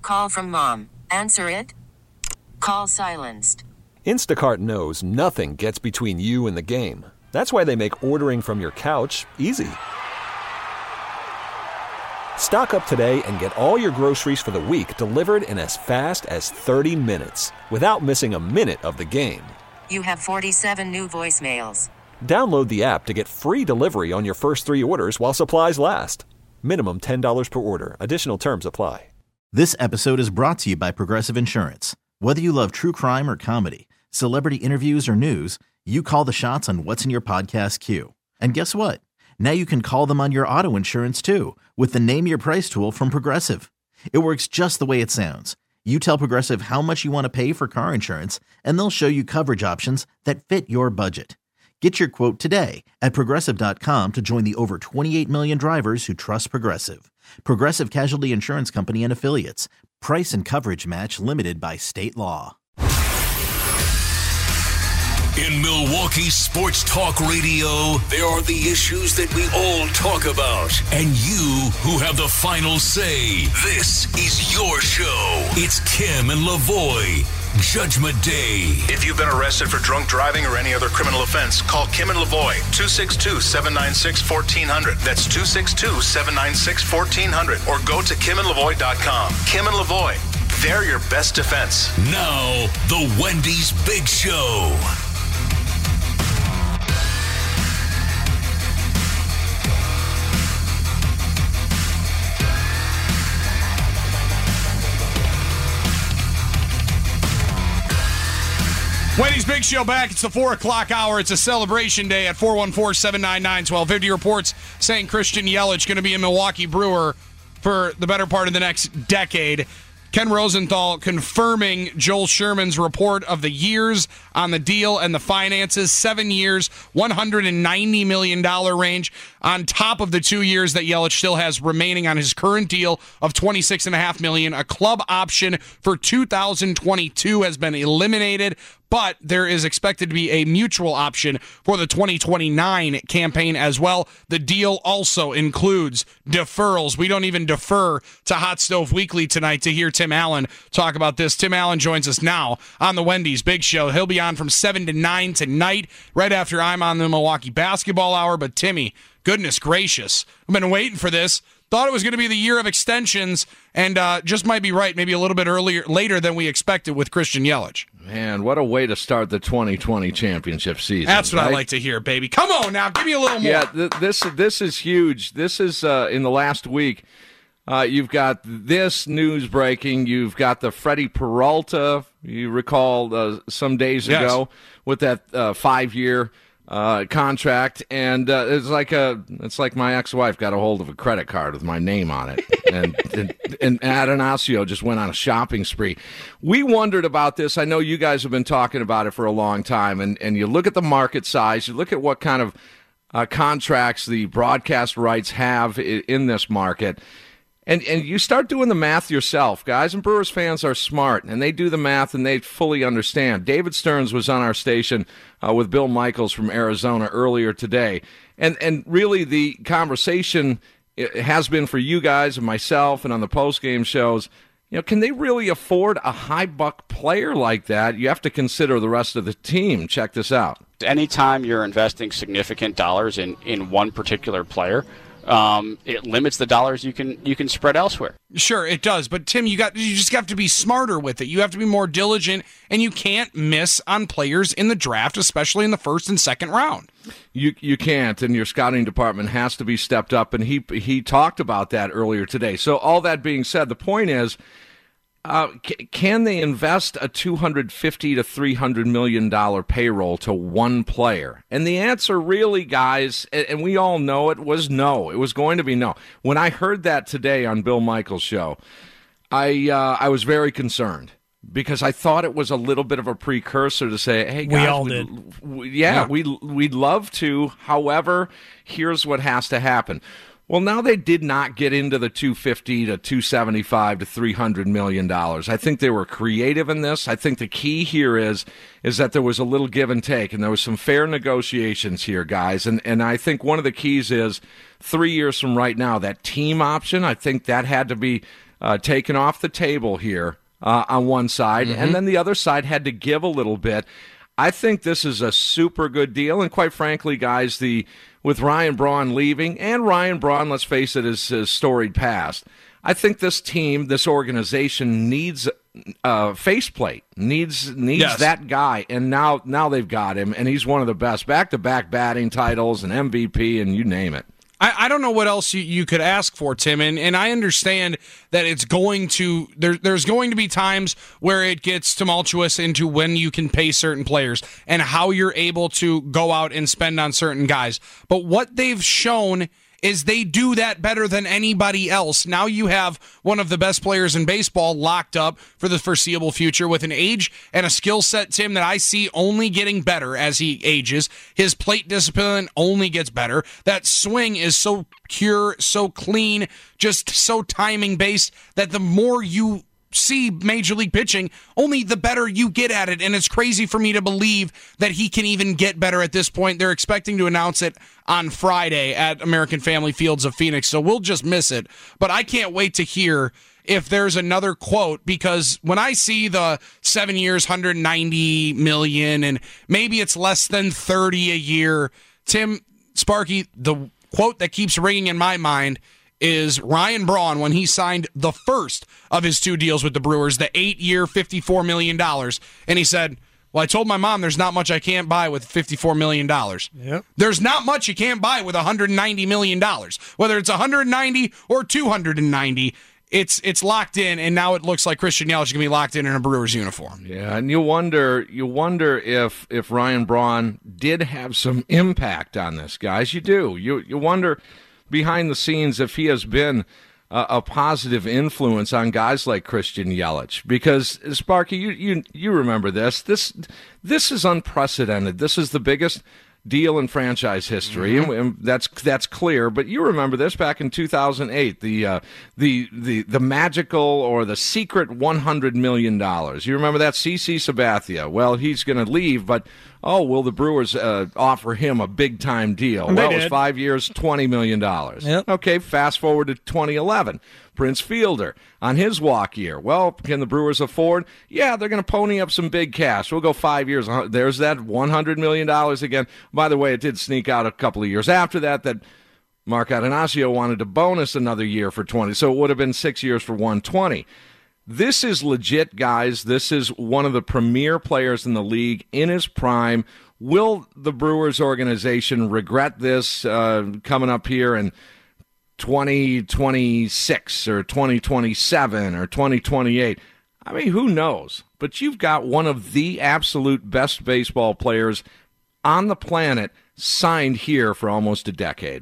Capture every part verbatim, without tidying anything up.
call from mom. Answer it. Call silenced. Instacart knows nothing gets between you and the game. That's why they make ordering from your couch easy. Stock up today and get all your groceries for the week delivered in as fast as thirty minutes without missing a minute of the game. You have forty-seven new voicemails. Download the app to get free delivery on your first three orders while supplies last. Minimum ten dollars per order. Additional terms apply. This episode is brought to you by Progressive Insurance. Whether you love true crime or comedy, celebrity interviews or news, you call the shots on what's in your podcast queue. And guess what? Now you can call them on your auto insurance too with the Name Your Price tool from Progressive. It works just the way it sounds. You tell Progressive how much you want to pay for car insurance, and they'll show you coverage options that fit your budget. Get your quote today at Progressive dot com to join the over twenty-eight million drivers who trust Progressive. Progressive Casualty Insurance Company and Affiliates. Price and coverage match limited by state law. In Milwaukee Sports Talk Radio, there are the issues that we all talk about. And you who have the final say. This is your show. It's Kim and Lavoie. Judgment Day. If you've been arrested for drunk driving or any other criminal offense, call Kim and Lavoie, two six two, seven nine six, one four zero zero. That's two six two, seven nine six, one four zero zero. Or go to kim and lavoie dot com. Kim and Lavoie, they're your best defense. Now, the Wendy's Big Show. Wendy's Big Show back. It's the four o'clock hour. It's a celebration day at four one four, seven nine nine, one two five zero. Reports saying Christian Yelich going to be a Milwaukee Brewer for the better part of the next decade. Ken Rosenthal confirming Joel Sherman's report of the years on the deal and the finances. Seven years, one hundred ninety million dollars range on top of the two years that Yelich still has remaining on his current deal of twenty-six point five million dollars. A club option for two thousand twenty-two has been eliminated, but there is expected to be a mutual option for the twenty twenty-nine campaign as well. The deal also includes deferrals. We don't even defer to Hot Stove Weekly tonight to hear Tim Allen talk about this. Tim Allen joins us now on the Wendy's Big Show. He'll be on from seven to nine tonight, right after I'm on the Milwaukee Basketball Hour. But Timmy, goodness gracious, I've been waiting for this. Thought it was going to be the year of extensions, and uh, just might be right, maybe a little bit earlier, later than we expected with Christian Yelich. Man, what a way to start the twenty twenty championship season. That's what right? I like to hear, baby. Come on now, give me a little more. Yeah, th- this this is huge. This is uh, in the last week. Uh, you've got this news breaking. You've got the Freddie Peralta. You recall uh, some days yes. ago with that uh, five-year uh, contract, and uh, it's like a it's like my ex-wife got a hold of a credit card with my name on it, and, and and Atanasio just went on a shopping spree. We wondered about this. I know you guys have been talking about it for a long time, and and you look at the market size, you look at what kind of uh, contracts the broadcast rights have in, in this market. And and you start doing the math yourself. Guys and Brewers fans are smart, and they do the math, and they fully understand. David Stearns was on our station uh, with Bill Michaels from Arizona earlier today. And and really the conversation has been for you guys and myself and on the post-game shows, you know, can they really afford a high-buck player like that? You have to consider the rest of the team. Check this out. Anytime you're investing significant dollars in, in one particular player, Um, it limits the dollars you can you can spread elsewhere. Sure, it does. But Tim, you got you just have to be smarter with it. You have to be more diligent, and you can't miss on players in the draft, especially in the first and second round. You you can't, and your scouting department has to be stepped up. And he he talked about that earlier today. So all that being said, the point is, Uh, c- can they invest a two hundred fifty to three hundred million dollar payroll to one player? And the answer really, guys, and, and we all know it, was no. It was going to be no. When I heard that today on Bill Michaels' show, I uh, I was very concerned because I thought it was a little bit of a precursor to say, hey, guys, we all we, did. We, yeah, yeah, we we'd love to. However, here's what has to happen. Well, now they did not get into the two fifty to two seventy-five to three hundred million dollars. I think they were creative in this. I think the key here is is that there was a little give and take, and there was some fair negotiations here, guys. And and I think one of the keys is three years from right now, that team option, I think that had to be uh, taken off the table here uh, on one side, mm-hmm. and then the other side had to give a little bit. I think this is a super good deal, and quite frankly, guys, the with Ryan Braun leaving, and Ryan Braun, let's face it, is his storied past, I think this team, this organization needs a faceplate, needs needs yes. that guy, and now now they've got him, and he's one of the best, back-to-back batting titles and M V P, and you name it. I, I don't know what else you, you could ask for, Tim, and, and I understand that it's going to there, there's going to be times where it gets tumultuous into when you can pay certain players and how you're able to go out and spend on certain guys. But what they've shown is they do that better than anybody else. Now you have one of the best players in baseball locked up for the foreseeable future with an age and a skill set, Tim, that I see only getting better as he ages. His plate discipline only gets better. That swing is so pure, so clean, just so timing-based that the more you see Major League pitching, only the better you get at it. And it's crazy for me to believe that he can even get better at this point. They're expecting to announce it on Friday at American Family Fields of Phoenix, so we'll just miss it. But I can't wait to hear if there's another quote, because when I see the seven years, one hundred ninety million dollars, and maybe it's less than thirty a year, Tim, Sparky, the quote that keeps ringing in my mind is Ryan Braun when he signed the first of his two deals with the Brewers, the eight-year, fifty-four million dollars. And he said, well, I told my mom there's not much I can't buy with fifty-four million dollars. Yep. There's not much you can't buy with one hundred ninety million dollars. Whether it's one hundred ninety or two hundred ninety, it's it's locked in, and now it looks like Christian Yelich is going to be locked in in a Brewers uniform. Yeah, and you wonder you wonder if if Ryan Braun did have some impact on this, guys. You do. You you wonder behind the scenes if he has been uh, a positive influence on guys like Christian Yelich, because Sparky, you you you remember this this this is unprecedented. This is the biggest deal in franchise history, mm-hmm. and, and that's that's clear. But you remember this back in two thousand eight, the uh, the the the magical or the secret one hundred million dollars. You remember that? C C Sabathia. Well, he's going to leave, but oh, will the Brewers uh, offer him a big time deal? And well, they it was did. five years, twenty million dollars. Yep. Okay, fast forward to twenty eleven. Prince Fielder on his walk year. Well, can the Brewers afford? Yeah, they're going to pony up some big cash. We'll go five years. There's that one hundred million dollars again. By the way, it did sneak out a couple of years after that that Mark Atanasio wanted to bonus another year for twenty. So it would have been six years for one hundred twenty. This is legit, guys. This is one of the premier players in the league in his prime. Will the Brewers organization regret this uh, coming up here and twenty twenty-six or twenty twenty-seven or twenty twenty-eight? I mean, who knows? But you've got one of the absolute best baseball players on the planet signed here for almost a decade.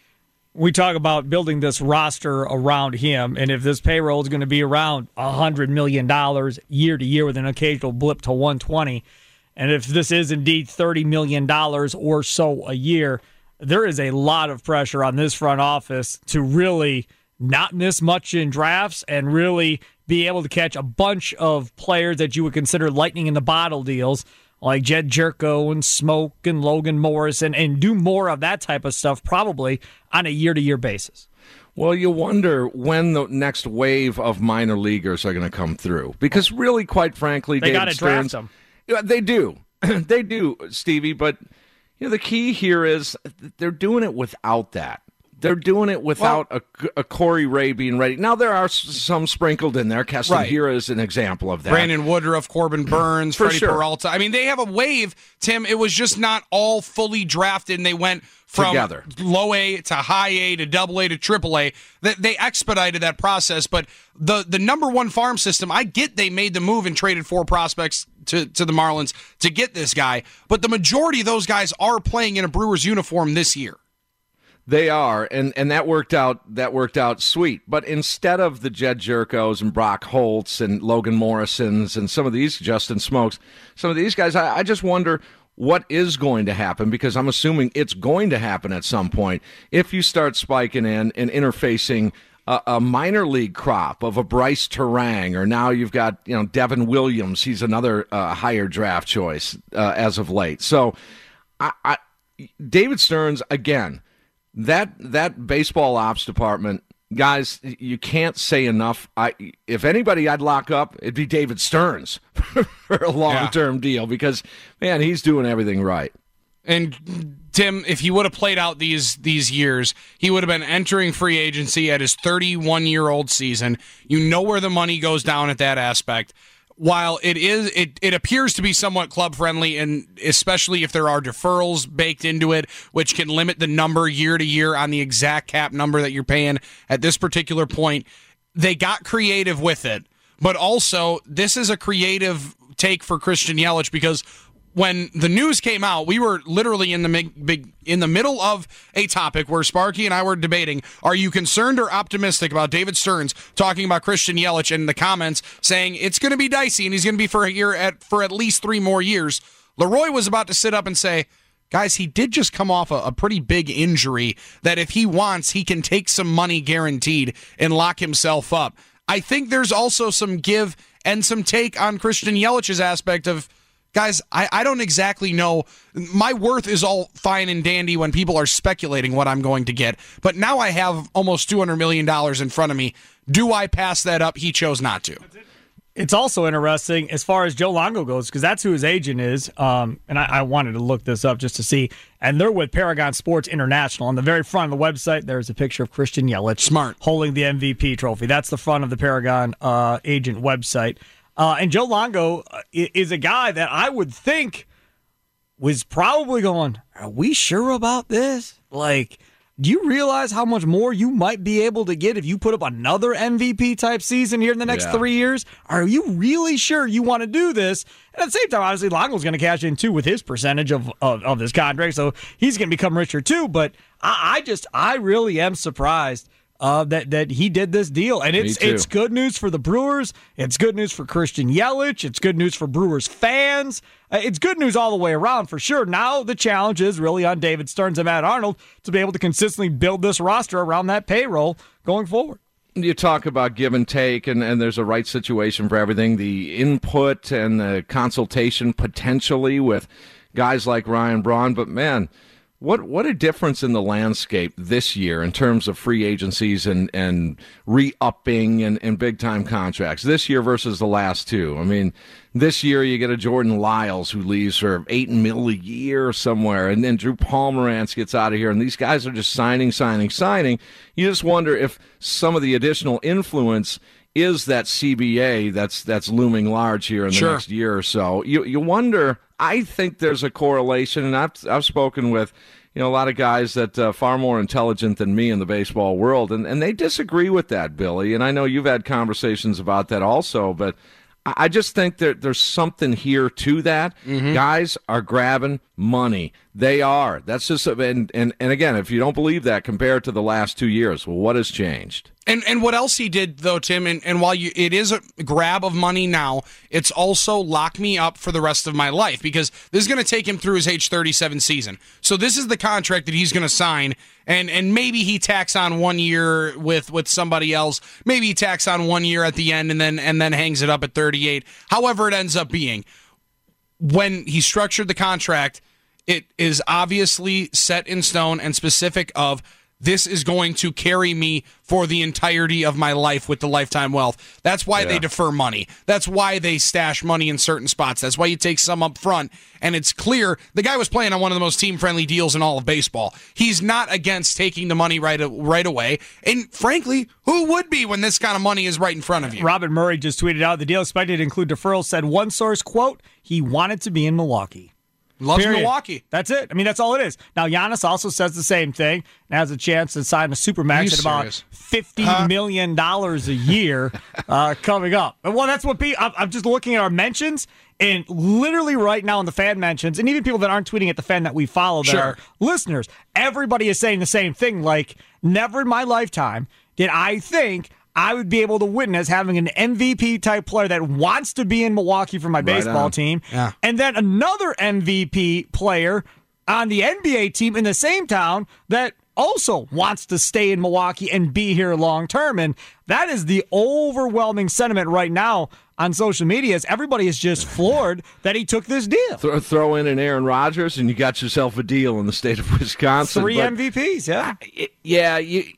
We talk about building this roster around him, and if this payroll is going to be around one hundred million dollars year to year with an occasional blip to one hundred twenty, and if this is indeed thirty million dollars or so a year, there is a lot of pressure on this front office to really not miss much in drafts and really be able to catch a bunch of players that you would consider lightning in the bottle deals, like Jed Jerko and Smoke and Logan Morris, and, and do more of that type of stuff probably on a year-to-year basis. Well, you wonder when the next wave of minor leaguers are going to come through. Because really, quite frankly, they David got to Stearns, draft them. Yeah, they do. They do, Stevie. But you know, the key here is they're doing it without that. They're doing it without well, a, a Corey Ray being ready. Now, there are some sprinkled in there. Keston right. Hiura is an example of that. Brandon Woodruff, Corbin Burns, For Freddie sure. Peralta. I mean, they have a wave, Tim. It was just not all fully drafted, and they went from Together. low A to high A to double A to triple A. They, they expedited that process, but the, the number one farm system, I get they made the move and traded four prospects to, to the Marlins to get this guy, but the majority of those guys are playing in a Brewers uniform this year. They are, and, and that worked out. That worked out sweet. But instead of the Jed Jerkos and Brock Holtz and Logan Morrisons and some of these Justin Smokes, some of these guys, I, I just wonder what is going to happen, because I'm assuming it's going to happen at some point if you start spiking in and interfacing a, a minor league crop of a Bryce Terang, or now you've got you know Devin Williams. He's another uh, higher draft choice uh, as of late. So, I, I, David Stearns again. That that baseball ops department guys, you can't say enough. I, if anybody I'd lock up, it'd be David Stearns for a long-term yeah. deal because, man, he's doing everything right. And Tim, if he would have played out these these years, he would have been entering free agency at his thirty-one-year-old season. You know where the money goes down at that aspect. While it is, it, it appears to be somewhat club friendly, and especially if there are deferrals baked into it, which can limit the number year to year on the exact cap number that you're paying at this particular point, they got creative with it. But also, this is a creative take for Christian Yelich because when the news came out, we were literally in the big in the middle of a topic where Sparky and I were debating, are you concerned or optimistic about David Stearns talking about Christian Yelich in the comments saying it's going to be dicey and he's going to be for a year at for at least three more years. Leroy was about to sit up and say, guys, he did just come off a, a pretty big injury that if he wants, he can take some money guaranteed and lock himself up. I think there's also some give and some take on Christian Yelich's aspect of, guys, I, I don't exactly know. My worth is all fine and dandy when people are speculating what I'm going to get. But now I have almost two hundred million dollars in front of me. Do I pass that up? He chose not to. It's also interesting as far as Joe Longo goes, because that's who his agent is. Um, and I, I wanted to look this up just to see. And they're with Paragon Sports International. On the very front of the website, there's a picture of Christian Yelich. Smart. Holding the M V P trophy. That's the front of the Paragon uh, agent website. Uh, and Joe Longo is a guy that I would think was probably going, are we sure about this? Like, do you realize how much more you might be able to get if you put up another M V P-type season here in the next yeah. three years? Are you really sure you want to do this? And at the same time, obviously, Longo's going to cash in, too, with his percentage of, of, of his contract, so he's going to become richer, too. But I, I just, I really am surprised Uh, that that he did this deal, and it's it's good news for the Brewers. It's good news for Christian Yelich. It's good news for Brewers fans. Uh, it's good news all the way around for sure. Now the challenge is really on David Stearns and Matt Arnold to be able to consistently build this roster around that payroll going forward. You talk about give and take, and, and there's a right situation for everything. The input and the consultation potentially with guys like Ryan Braun, but man, What what a difference in the landscape this year in terms of free agencies and, and re-upping and, and big-time contracts. This year versus the last two. I mean, this year you get a Jordan Lyles who leaves for eight mil a year somewhere, and then Drew Pomerantz gets out of here, and these guys are just signing, signing, signing. You just wonder if some of the additional influence is that C B A that's that's looming large here in the sure. next year or so. You you wonder. I think there's a correlation, and I've I've spoken with you know a lot of guys that uh, far more intelligent than me in the baseball world, and and they disagree with that, Billy. And I know you've had conversations about that also, but I just think that there's something here to that. Mm-hmm. Guys are grabbing money. They are. That's just and and and again, if you don't believe that, compare it to the last two years. Well, what has changed? And and what else he did though, Tim, and, and while you it is a grab of money now, it's also lock me up for the rest of my life because this is going to take him through his age thirty-seven season. So this is the contract that he's going to sign, and and maybe he tacks on one year with, with somebody else. Maybe he tacks on one year at the end and then and then hangs it up at thirty-eight. However it ends up being. When he structured the contract, it is obviously set in stone and specific of this is going to carry me for the entirety of my life with the lifetime wealth. That's why yeah. they defer money. That's why they stash money in certain spots. That's why you take some up front. And it's clear the guy was playing on one of the most team-friendly deals in all of baseball. He's not against taking the money right, right away. And frankly, who would be when this kind of money is right in front of you? Robin Murray just tweeted out the deal expected to include deferrals, said one source, quote, he wanted to be in Milwaukee. Loves Period. Milwaukee. That's it. I mean, that's all it is. Now, Giannis also says the same thing and has a chance to sign a supermax at about fifty huh? million dollars a year uh, coming up. Well, that's what people, I'm just looking at our mentions, and literally right now in the fan mentions, and even people that aren't tweeting at the fan that we follow that sure. are listeners, everybody is saying the same thing. Like, never in my lifetime did I think I would be able to witness having an M V P-type player that wants to be in Milwaukee for my right baseball on. team, yeah. and then another M V P player on the N B A team in the same town that also wants to stay in Milwaukee and be here long-term. And that is the overwhelming sentiment right now on social media, as everybody is just floored that he took this deal. Throw, throw in an Aaron Rodgers, and you got yourself a deal in the state of Wisconsin. Three but, M V Ps, yeah. Uh, yeah, you...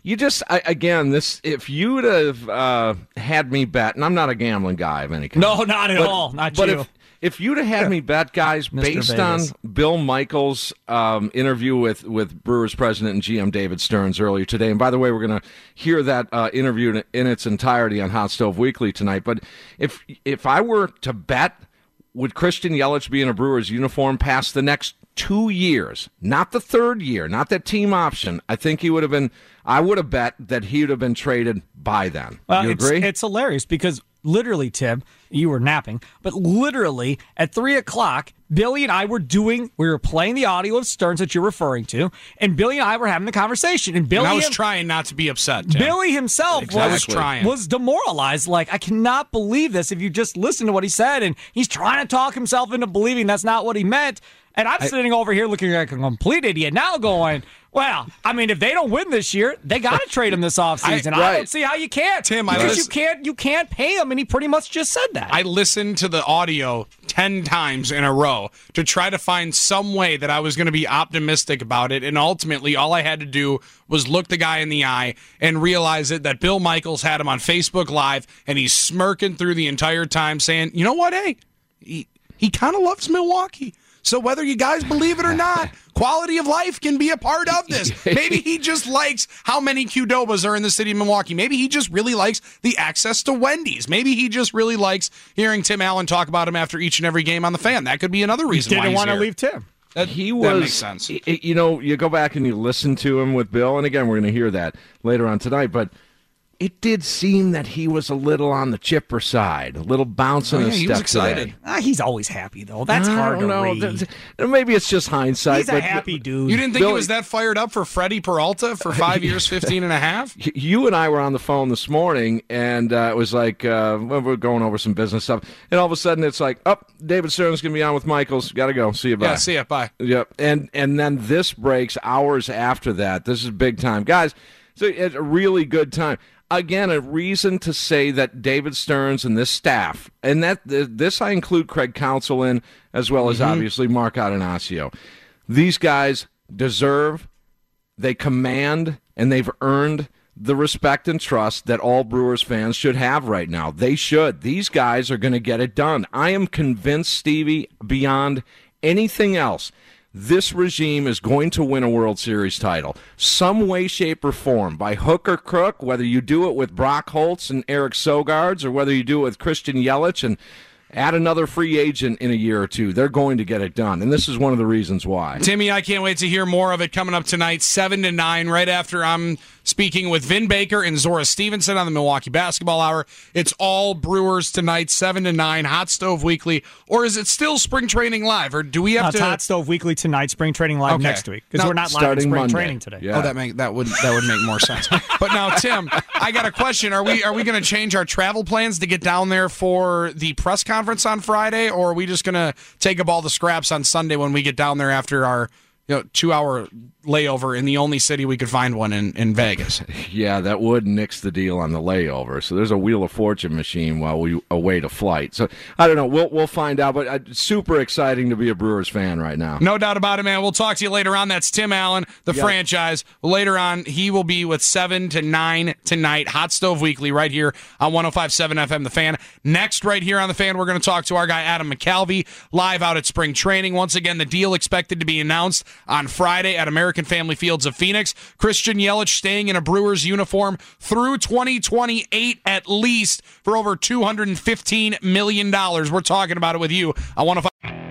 You just I, again this if you'd have uh, had me bet, and I'm not a gambling guy of any kind. No, not at but, all. Not but you. If, if you'd have had me bet, guys, based Vegas. on Bill Michaels' um, interview with, with Brewers president and G M David Stearns earlier today, and by the way, we're going to hear that uh, interview in, in its entirety on Hot Stove Weekly tonight. But if if I were to bet, would Christian Yelich be in a Brewers uniform past the next two years, not the third year, not that team option? I think he would have been. I would have bet that he would have been traded by then. Well, you it's, agree? It's hilarious because literally, Tim, you were napping, but literally at three o'clock, Billy and I were doing. We were playing the audio of Stearns that you're referring to, and Billy and I were having the conversation. And Billy, and I was him, trying not to be upset. Tim. Billy himself exactly. was trying. was demoralized. Like, I cannot believe this. If you just listen to what he said, and he's trying to talk himself into believing that's not what he meant. And I'm I, sitting over here looking like a complete idiot now going, well, I mean, if they don't win this year, they got to trade him this offseason. I, right. I don't see how you can't. Tim, because I listen, you can't you can't pay him, and he pretty much just said that. I listened to the audio ten times in a row to try to find some way that I was going to be optimistic about it, and ultimately all I had to do was look the guy in the eye and realize it that Bill Michaels had him on Facebook Live, and he's smirking through the entire time saying, you know what, hey, he, he kind of loves Milwaukee. So whether you guys believe it or not, quality of life can be a part of this. Maybe he just likes how many Qdobas are in the city of Milwaukee. Maybe he just really likes the access to Wendy's. Maybe he just really likes hearing Tim Allen talk about him after each and every game on the Fan. That could be another reason he why he's didn't want here. to leave Tim. That, he was, that makes sense. You know, you go back and you listen to him with Bill, and again, we're going to hear that later on tonight, but it did seem that he was a little on the chipper side, a little bouncing oh, yeah, his he step was excited. today. Ah, he's always happy, though. That's I hard to know. read. Maybe it's just hindsight. He's a but happy dude. You didn't think Billy, he was that fired up for Freddie Peralta for five years, fifteen and a half? You and I were on the phone this morning, and uh, it was like, uh, we we're going over some business stuff, and all of a sudden it's like, oh, David Stearns going to be on with Michaels. Got to go. See you, bye. Yeah, see you, bye. Yep. And, and then this breaks hours after that. This is big time. Guys, so it's a really good time. Again, a reason to say that David Stearns and this staff, and that this I include Craig Counsell in, as well as mm-hmm. obviously Mark Adonasio. These guys deserve, they command, and they've earned the respect and trust that all Brewers fans should have right now. They should. These guys are going to get it done. I am convinced, Stevie, beyond anything else, this regime is going to win a World Series title. Some way, shape, or form. By hook or crook, whether you do it with Brock Holtz and Eric Sogard's or whether you do it with Christian Yelich and add another free agent in a year or two, they're going to get it done. And this is one of the reasons why. Timmy, I can't wait to hear more of it coming up tonight, seven to nine, right after I'm speaking with Vin Baker and Zora Stevenson on the Milwaukee Basketball Hour. It's all Brewers tonight, seven to nine, Hot Stove Weekly. Or is it still Spring Training Live? Or do we have no, to... It's Hot Stove Weekly tonight, Spring Training Live okay. next week. Because we're not live in Spring Monday. Training today. Yeah. Oh, that make that would that would make more sense. But now, Tim, I got a question. Are we are we going to change our travel plans to get down there for the press conference on Friday, or are we just going to take up all the scraps on Sunday when we get down there after our you know two-hour layover in the only city we could find one in, in Vegas? Yeah, that would nix the deal on the layover. So there's a Wheel of Fortune machine while we await a flight. So I don't know. We'll we'll find out. But uh, super exciting to be a Brewers fan right now. No doubt about it, man. We'll talk to you later on. That's Tim Allen, the yep. franchise. Later on, he will be with seven to nine tonight. Hot Stove Weekly right here on one oh five point seven F M, The Fan. Next, right here on The Fan, we're going to talk to our guy Adam McCalvy live out at Spring Training. Once again, the deal expected to be announced on Friday at American Family Fields of Phoenix. Christian Yelich staying in a Brewers uniform through twenty twenty-eight at least for over two hundred fifteen million dollars. We're talking about it with you. I want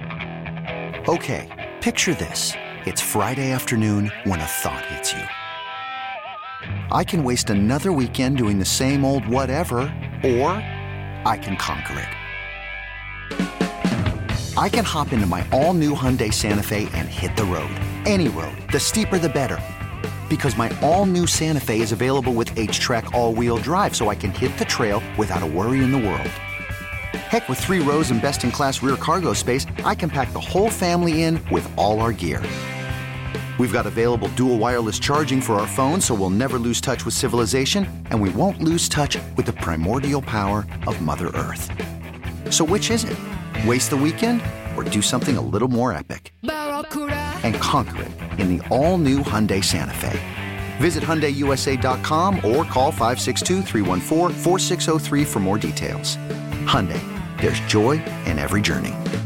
to. Okay, picture this. It's Friday afternoon when a thought hits you. I can waste another weekend doing the same old whatever, or I can conquer it. I can hop into my all-new Hyundai Santa Fe and hit the road. Any road. The steeper, the better. Because my all-new Santa Fe is available with H-Track all-wheel drive, so I can hit the trail without a worry in the world. Heck, with three rows and best-in-class rear cargo space, I can pack the whole family in with all our gear. We've got available dual wireless charging for our phones, so we'll never lose touch with civilization, and we won't lose touch with the primordial power of Mother Earth. So which is it? Waste the weekend or do something a little more epic? And conquer it in the all-new Hyundai Santa Fe. Visit Hyundai U S A dot com or call five six two, three one four, four six zero three for more details. Hyundai, there's joy in every journey.